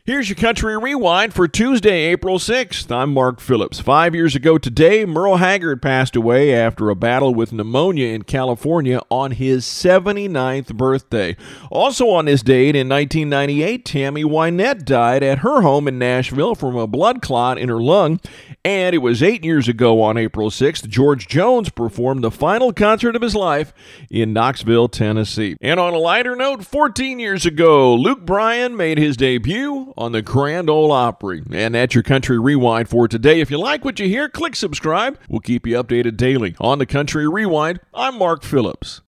Here's your Country Rewind for Tuesday, April 6th. I'm Mark Phillips. 5 years ago today, Merle Haggard passed away after a battle with pneumonia in California on his 79th birthday. Also on this date in 1998, Tammy Wynette died at her home in Nashville from a blood clot in her lung. And it was 8 years ago on April 6th, George Jones performed the final concert of his life in Knoxville, Tennessee. And on a lighter note, 14 years ago, Luke Bryan made his debut on the Grand Ole Opry. And that's your Country Rewind for today. If you like what you hear, click subscribe. We'll keep you updated daily on the Country Rewind. I'm Mark Phillips.